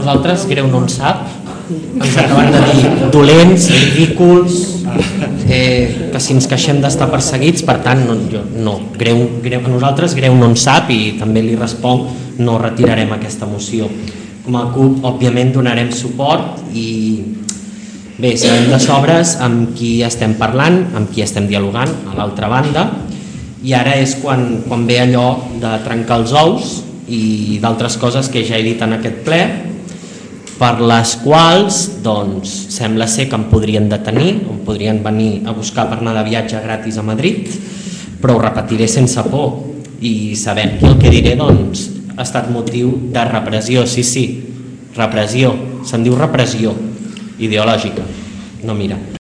nosaltres greu no en sap, ens acaben de dir dolents, ridículs, que si ens queixem d'estar perseguits, per tant, a nosaltres greu no en sap i també li responc, no retirarem aquesta moció. Com a CUP, òbviament, donarem suport i bé, sabem de sobres amb qui estem parlant, amb qui estem dialogant a l'altra banda, i ara és quan ve allò de trencar els ous i d'altres coses que ja he dit en aquest ple, per les quals doncs, sembla ser que em podrien detenir, em podrien venir a buscar per anar de viatge gratis a Madrid, però ho repetiré sense por i sabent que el que diré doncs, ha estat motiu de repressió, sí, repressió, se'n diu repressió ideològica, no mira.